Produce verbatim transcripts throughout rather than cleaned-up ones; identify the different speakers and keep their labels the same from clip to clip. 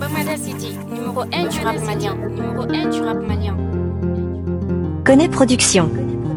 Speaker 1: Commander City, numéro un du rap malien. Numéro un du rap malien.
Speaker 2: Connais Production.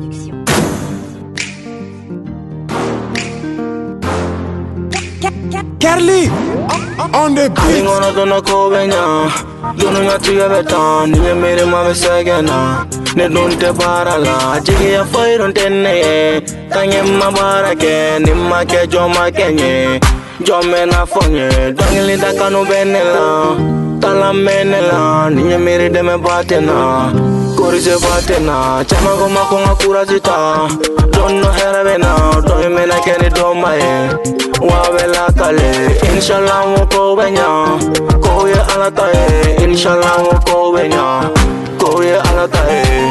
Speaker 3: Carly on the beat.
Speaker 4: I wanna do no covenya. Don't know to have a town. You made him have a second. Ne don't te parala. Jiggy a fire on ten. Tanya Mabarake. Nimma ke Joma Kenye. Jomena Fonye. Dangly da cano benela. Tala menela. Niya made them a batena. Corise batena. Chamago Makonga Kurajita. Don't know Heravena. Don't you mean I can't do my head. Wawela kale, inshallah mo ko benya. Koye alatae, inshallah mo ko benya. Koye alatae.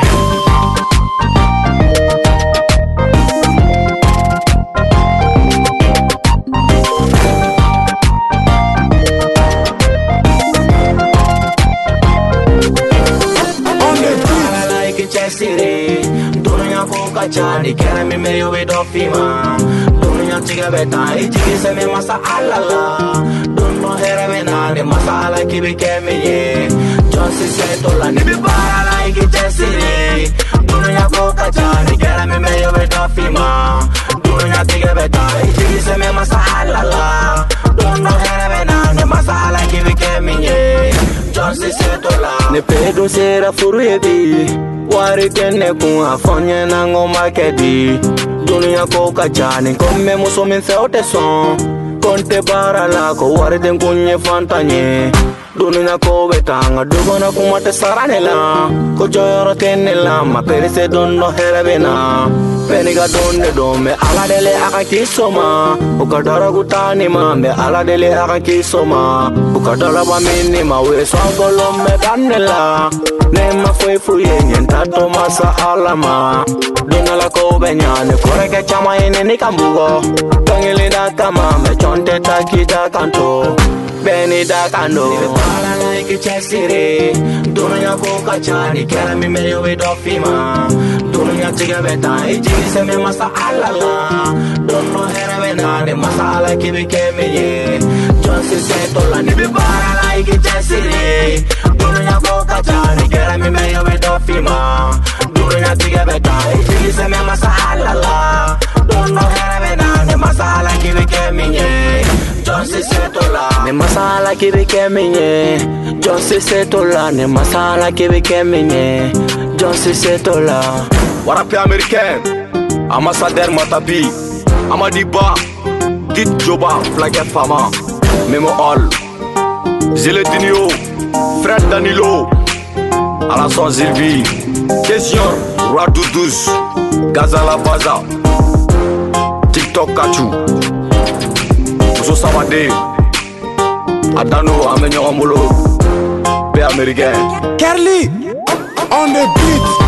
Speaker 4: On the beat, like Chessire. Dunya ko kachari, kera mi meyo we dofima. Chiga beta, ichi se me masa alala. Don't know here me na de masa ala ki be kemi ye. Johnson se to la ni be para la iki chesiri. Dunya ko kachari, kera me me yo be dofima. Dunya chiga beta, ichi se me masa alala. Don't know here me na de masa ala ki be kemi ye. Johnson se to la. Ne pedo sera furuebi. Wari kene kun afonye na ngoma kedi. Dunia ko kachani komme muso min seote son konte para la ko wari den kunye fantanye dunia ko betanga dugona kumate saranela ko joyoro tenela ma perese donno herabena peniga donne dome ala dele aka kisoma ukadara gutani ma me ala dele aka kisoma ukadara ba minima we swangolo me danela nema foi fuye nyenta to masa alama donala ko benyane koreke chama ene ni kambugo tangele da kama me chonte takita kanto beni da kando para like chesire dunya ko kachani kera mi meyo we dofima dunya chiga beta iji se me masa alala donno hera bena de masa ala ki be kemi ye jonsi se to la ni be para like chesire dunya ko kachani kera mi meyo we dofima dunya chiga beta iji se me masa alala donno hera bena de masa ala ki be kemi ye jonsi se to la ne masala ki be kemenye jonsi se to la ne masala ki be kemenye jonsi se to la
Speaker 3: Warapi américain, ambassadeur Matapi, Amadiba, Dit Joba, Flaget Fama, Memo All, Zile Dinio, Fred Danilo, Alasson Zilvi, Question, Roi Doudouz, Gazala Baza, TikTok Kachu, Mousso Savade, Adano Amenyo Amolo, P américain. Carly on the beat.